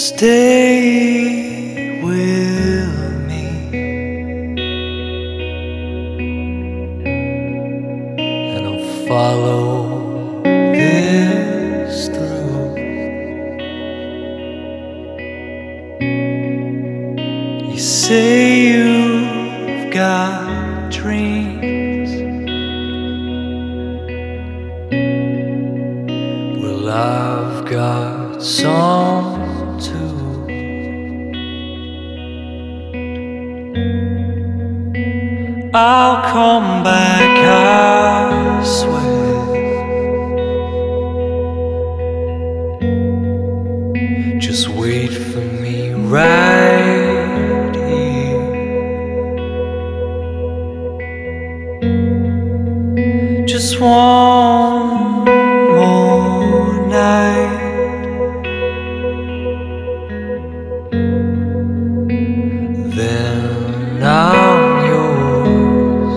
Stay with me and I'll follow this through. You say you've got dreams. Well, I've got some too. I'll come back, I swear. Just wait for me right here. Just one more night. Then I'm yours,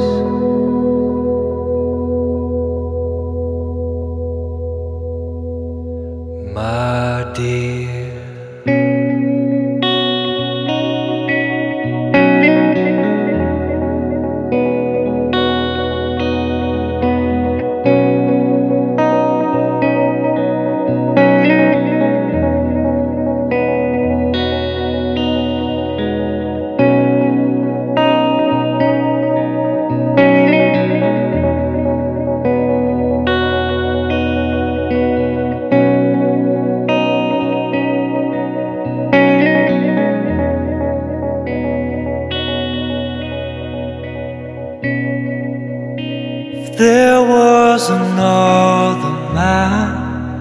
my dear. If there was another man,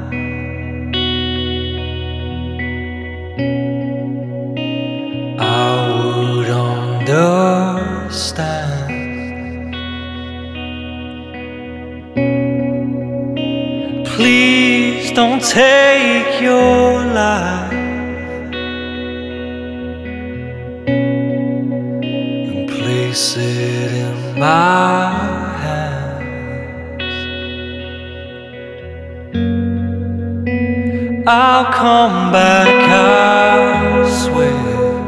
I would understand. Please don't take your life and place it in my hands. I'll come back, I swear.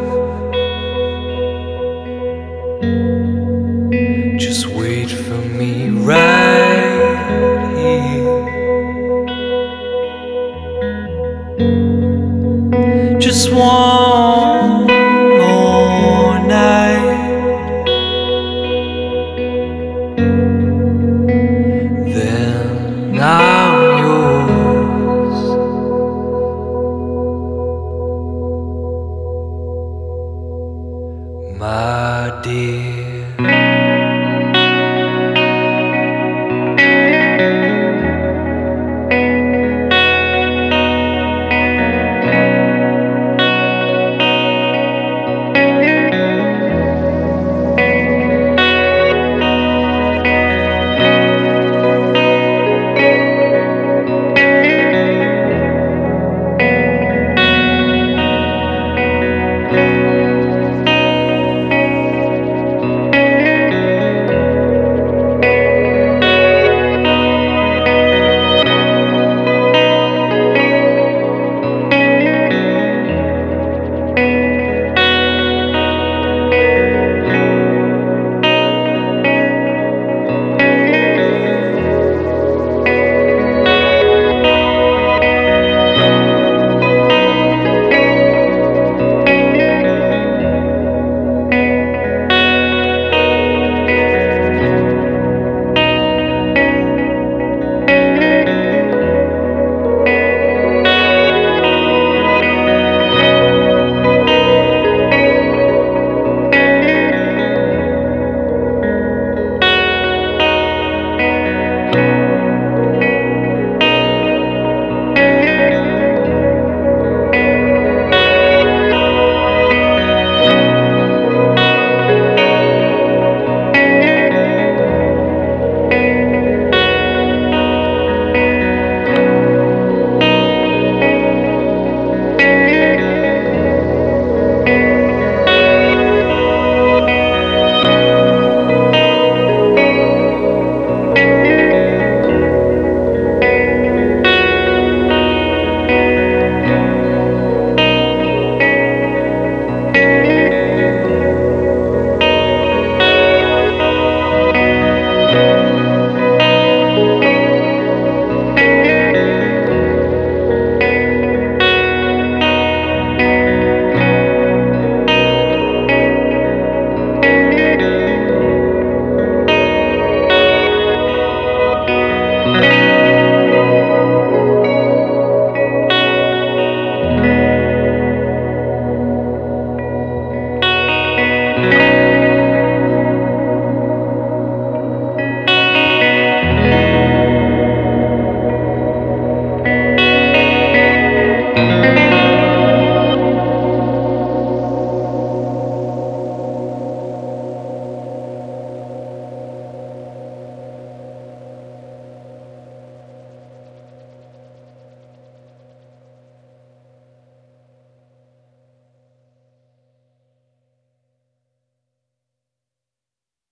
Just wait for me right here. Just one more night.